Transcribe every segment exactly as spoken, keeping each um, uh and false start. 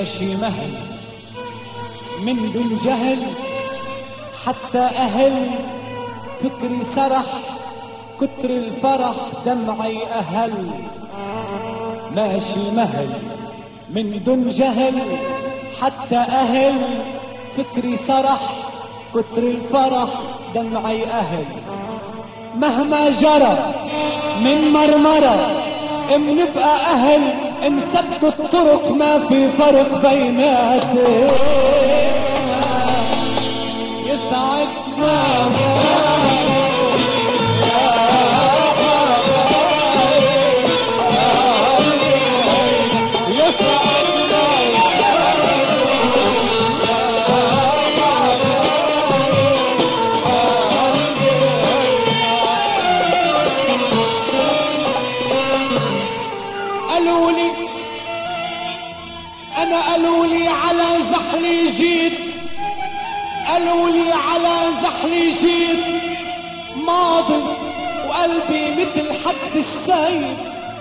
ماشي مهل من دون جهل حتى أهل فكري سرح كتر الفرح دمعي أهل ماشي مهل من دون جهل حتى أهل فكري سرح كتر الفرح دمعي أهل مهما جرى من مرمرة بنبقى أهل انسبت الطرق ما في فرق بيناتنا يسعدنا زحلي جيت قالوا لي على زحلي جيت ماضي وقلبي مثل حد السيف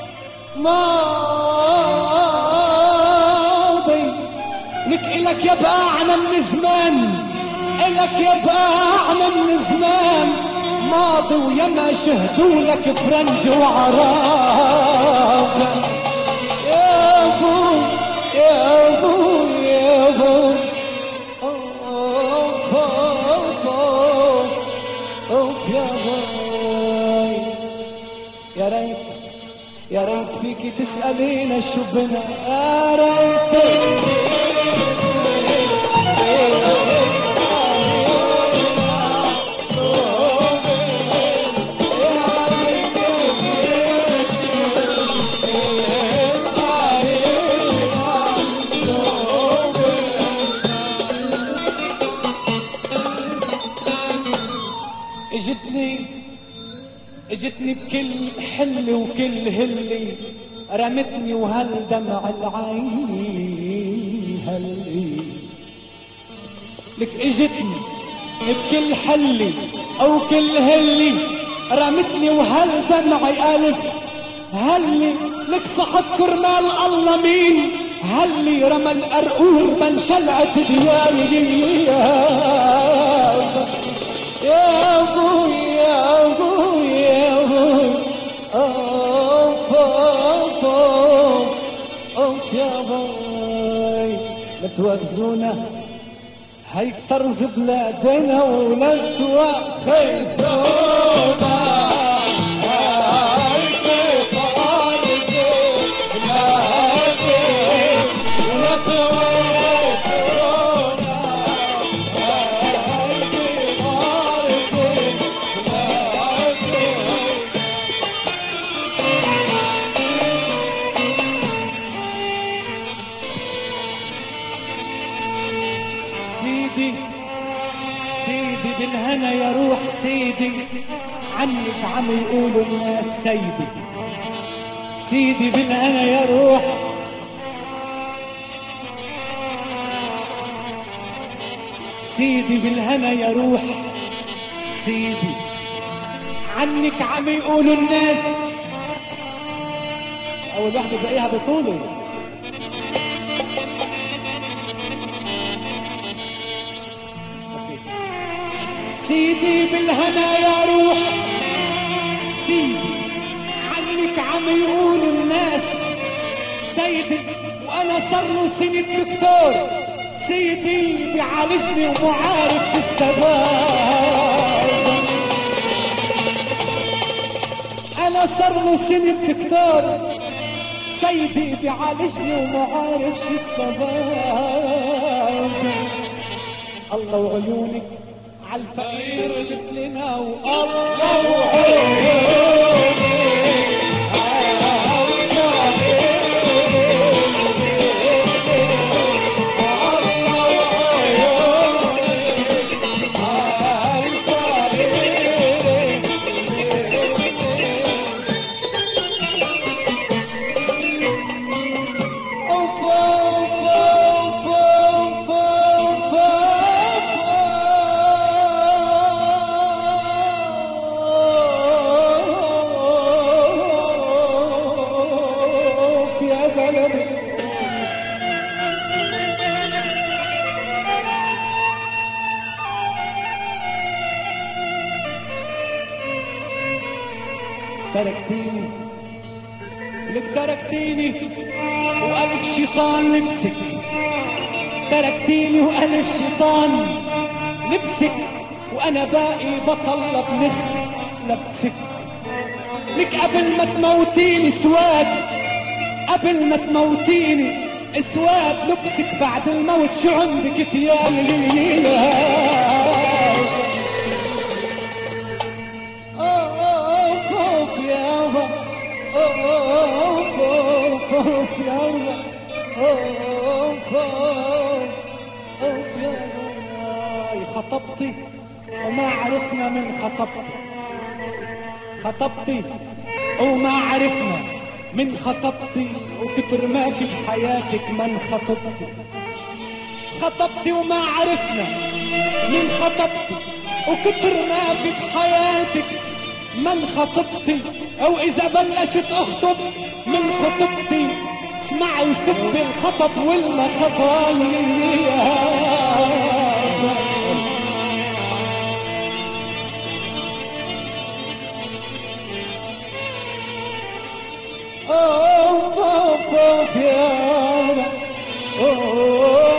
ماضي لك إلك يبقى عنا من زمان إلك يبقى عنا من زمان ماضي ويما شهدوا لك فرنج وعراب يا ابو يا ابو يا ابو اوف اوف اوف يا باي يا ريت يا ريت فيكي تسألينا شو بنا يا ريت اجتني اجتني بكل حل وكل هلي رمتني وهل دمع العين هلي لك اجتني بكل حلي او كل هلي رمتني وهل دمعي الف هلي لك صحت كرمال الله مين هلي رمى القرقور من شلعت دياري يا ابوي يا ابوي يا ابوي اوف اوف اوف يا باي لا توخزونا هيك طرز بلادنا ولا توخزونا هيك طرز بلادنا ولا توخزونا سيدي سيدي بالهنا يا روح سيدي عنك عم يقولوا الناس سيدي سيدي بالهنا يا روح سيدي بالهنا يا روح سيدي عنك عم يقولوا الناس اول واحدة تلاقيها بطولي سيدي بالهنا يا روح سيدي عنك عم يقولوا الناس سيدي وانا صار له سنة دكتور سيدي بيعالجني ومعارف شو السبب انا صار له سنة دكتور سيدي بيعالجني ومعارف شو السبب الله وعيونك عالفقير مثلنا والله وعيوني تركتيني لك تركتيني وألف شيطان لبسك، تركتيني وألف شيطان لبسك، وأنا باقي بطلب نخ لبسك. لك قبل ما تموتيني سواد، قبل ما تموتيني اسواد لبسك، بعد الموت شو عندك تيالي؟ اوف اوف يابا، اوف اوف اوف يابا، اوف اوف اوف يابا. خطبتي وما عرفنا من خطبتي، خطبتي وما عرفنا من خطبتي، وكتر ما في حياتك من خطبتي. خطبتي وما عرفنا من خطبتي، وكتر ما في حياتك من خطبتي. او اذا بلشت اخطب من خطبتي اسمعي وسبي الخطب ولا خطايا. اوف اوف اوف يابا، اوف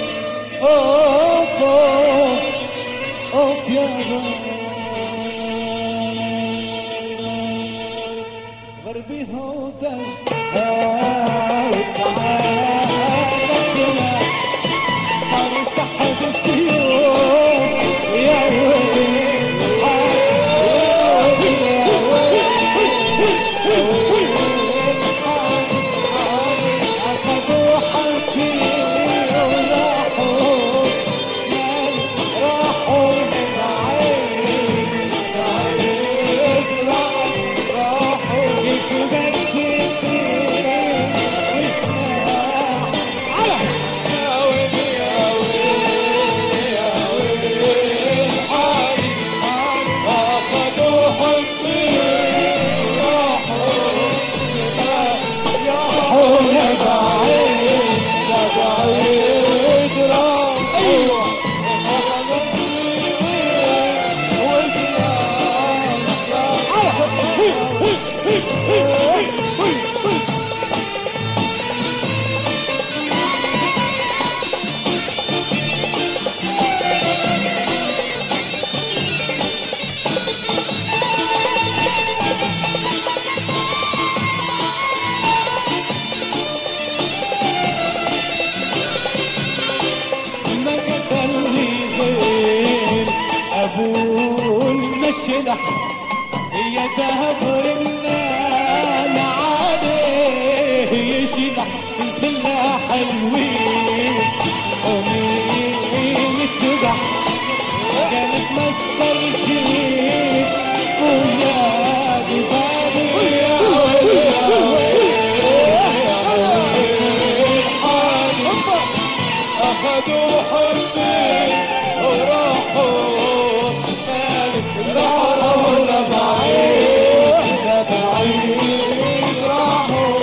اوف اوف اوف يابا. غربي هو دز صار سحب السيوف يا ويلي. يا دهر الليل عليه يشلح الدلة حلوين، ومين السبح كانت مصدر شيء ويا ببابي يا أخذوا حبي وراحوا راحوا لبعيد لبعيد راحوا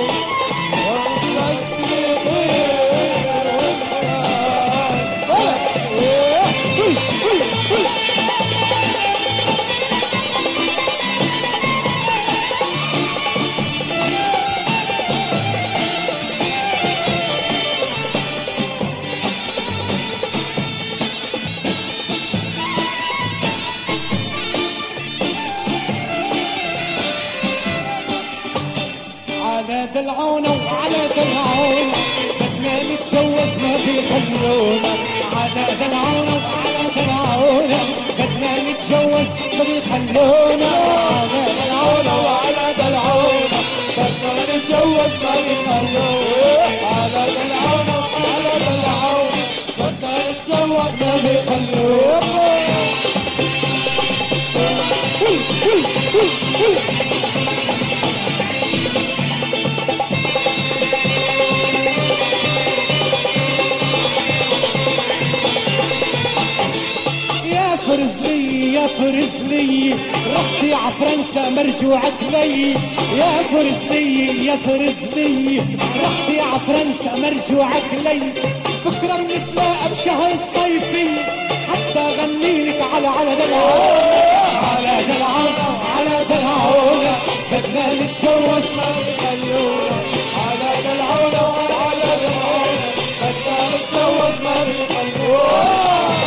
على دلعونا وعلى دلعونا بدنا نتجوز ما بيخلونا. على دلعونا وعلى دلعونا بدنا نتجوز ما بيخلونا. على دلعونا وعلى دلعونا بدنا نتجوز ما بيخلونا. على دلعونا وعلى دلعونا بدنا نتجوز ما بيخلونا. فرز لي يا فرز لي رحتي ع فرنسا مرجوعك لي. يا فرز لي يا فرز لي رحتي ع فرنسا مرجوعك لي. بكره بنتلاقى بشهر الصيفي حتى غني لك على على دلعونا. على دلعونا على دلعونا نتجوز ما بيخلونا على دلعونا على دلعونا بدنا نتجوز ما بيخلونا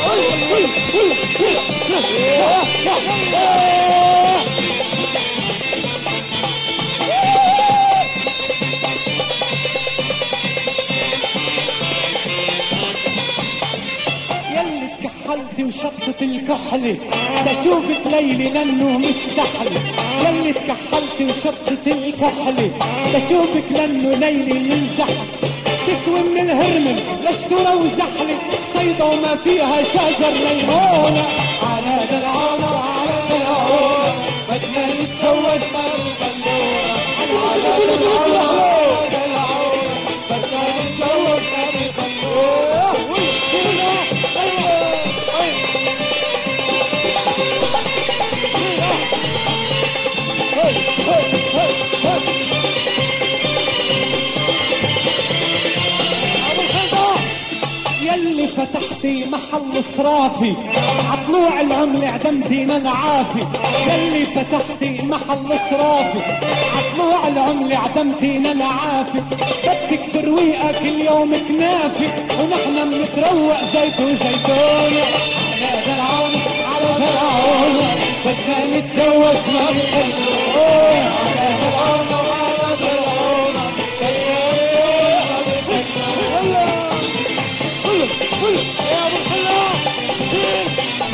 يلي تكحلتي وشطت الكحلة بشوفك ليلي لانه مستحلي يلي تكحلتي وشطت الكحلة بشوفك لانه ليلي منزحلي تسوي من الهرمن لشتورة وزحلة صيدة وما فيها شجر ليمونة على دلعونا وعلى دلعونا بدنا نتجوز ما بيخلونا على دلعونا وعلى دلعونا بدنا نتجوز ما بيخلونا يلي فتحتي محل صرافي عطلوع العملة عدمتينا العافي يلي فتحتي محل صرافي عطلوع العملة عدمتينا العافي بدك ترويقة كل يوم كنافي ونحن بنتروق زيت وزيتونة على دلعونا على دلعونا بدنا نتجوز ما بيخلونا على دلعونا وعلى دلعونا بدنا يا ابو الخلاق وين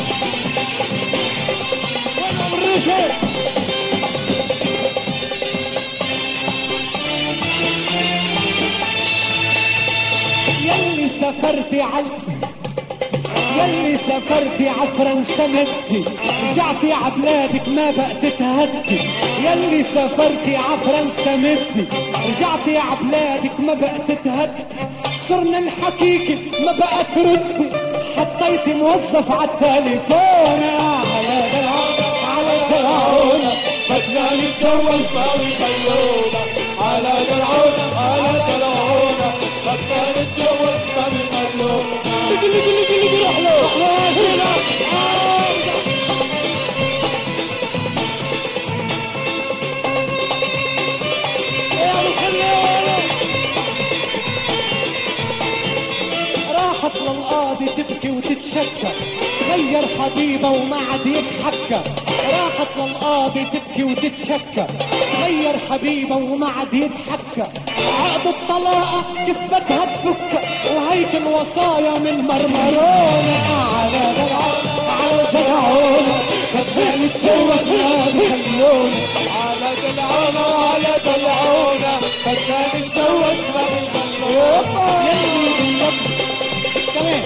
ابو الريشه يلي سافرتي على يلي سافرتي عفرنسا مدي رجعتي عبلادك ما بقت تهدي يلي سافرتي عفرنسا مدي رجعتي عبلادك ما بقت تهدي صرنا نحكيكي ما بقى تردي حطيتي موظف عالتليفون على دلعونا على دلعونا بدنا نتجوز ما بيخلونا على دلعونا على دلعونا بدنا نتجوز ما بيخلونا لقي لقي لقي لقي روح له روح له راحت للقاضي تبكي وتتشكى غير حبيبه وما عاد يتحكى راحت للقاضي تبكي وتتشكى غير حبيبه وما عاد يتحكى عقد الطلاقه كيف بدها تفك وهيك الوصايا من مرمرونه على دلعونا على دلعونا بدنا نتجوز ما بيخلونا على دلعونا وعلى دلعونا بدنا نتجوز ما بيخلونا يلي باللب كمان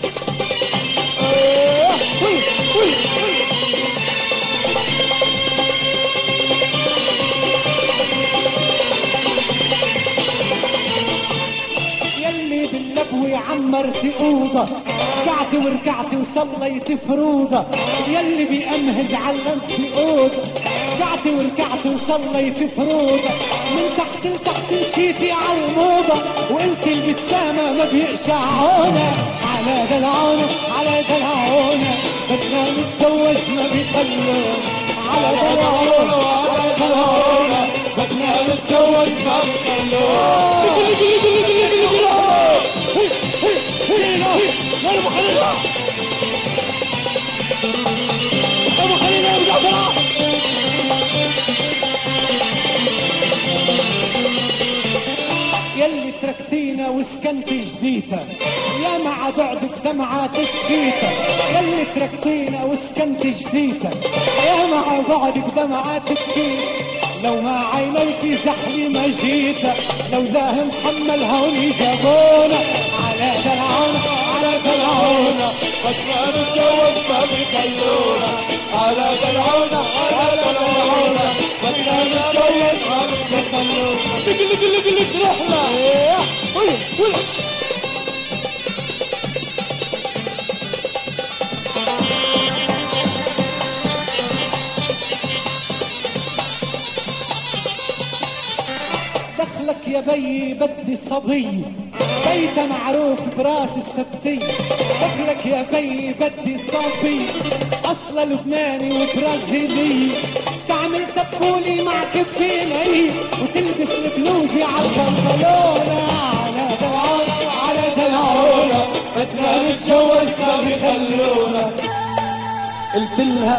يلي باللبوي عمرتي اوضه رجعتي ورجعتي وصليتي فروضه يلي بيأمهز علمتي اوضه رجعتي ورجعتي وصليتي فروضه من تحت لتحت مشيتي على الموضه وقلتي البسامه ما بيقشعونا على دلعونا على دلعونا بدنا نتجوز ما بيخلونا على دلعونا وعلى دلعونا بدنا نتجوز ما بيخلونا ابو خليل ابو خليل ارجع بسرعه يلي تركتينا وسكنت جديدة يا مع بعدك دمعة تكفيتا يلي تركتينا وسكنت جديدة يا مع بعدك دمعة تكفيتا لو ما عينيك زحلي ما جيتا لو ذاه محمل هوني جابونا على دلعونا على دلعونا بدنا نتجوز ما بيخلونا على دلعونا على دلعونا بدنا نتجوز ما بيخلونا لك لك لك لك رحلة ولا ولا دخلك يا بي بدي صبي بيته معروف براس السبتي دخلك يا بي بدي صبي اصلا لبناني وبرازيلي تعمل تقولي مع كبتيني وتلبس البلوزي على البنطلونة على دلعونة على دلعونة بدنا نتجوز ما بيخلونا. قلت لها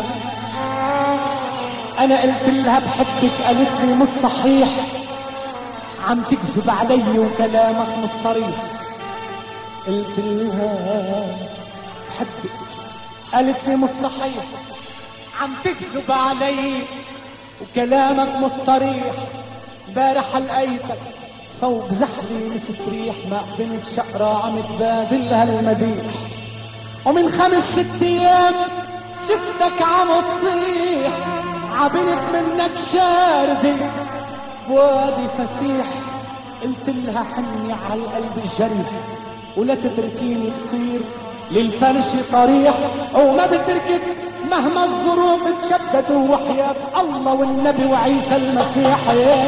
انا قلت لها بحبك، قالت لي مش صحيح عم تكذب علي وكلامك مش صريح. قلت لها بحبك، قالت لي مش صحيح عم تكذب علي وكلامك مش صريح. امبارح لقيتك صوب زحلي مسك ريح مع بنت شقرة عم تبادلها المديح، ومن خمس ست ايام شفتك عم تصيح عبنت منك شاردي بوادي فسيح. قلت لها حني على القلب الجريح ولا تتركيني بصير للفرش طريح، وما بتركك مهما الظروف تشددوا وحياة الله والنبي وعيسى المسيح.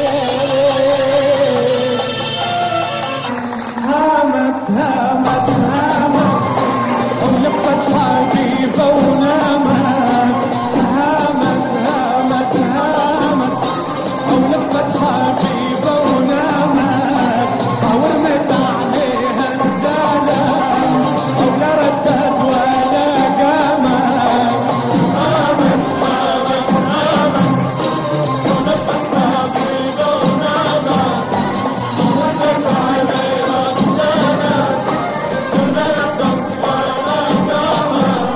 هامت هامت هامت ولفت حبيبة ونامت، هامت هامت هامت ولفت حبيبة ونامت، ورمت عليها السلام ولا ردت ولا قامت. هامت هامت هامت ولفت حبيبة ونامت، ورمت عليها السلام ولا ردت ولا قامت.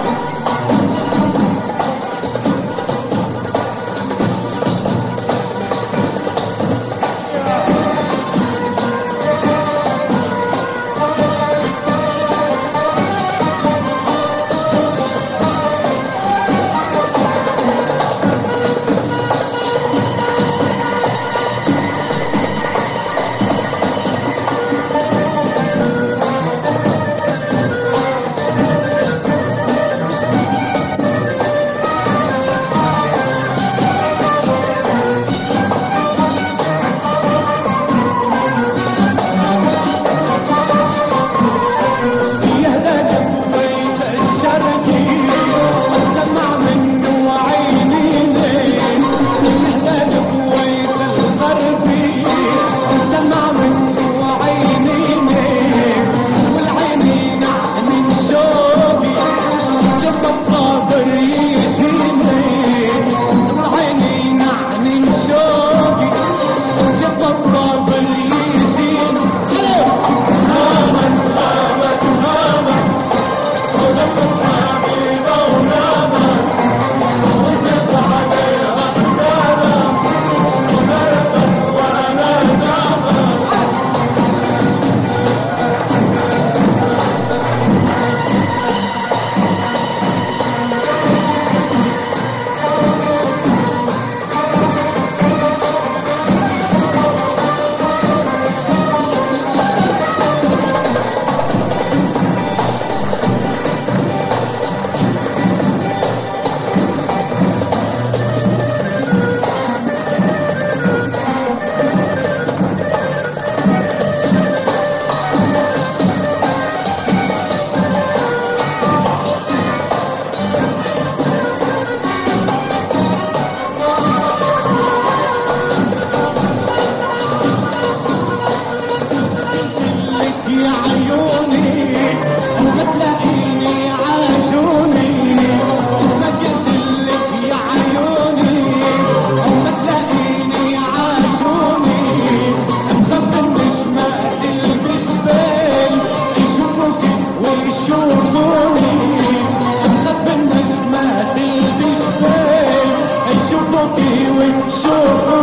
شوفوا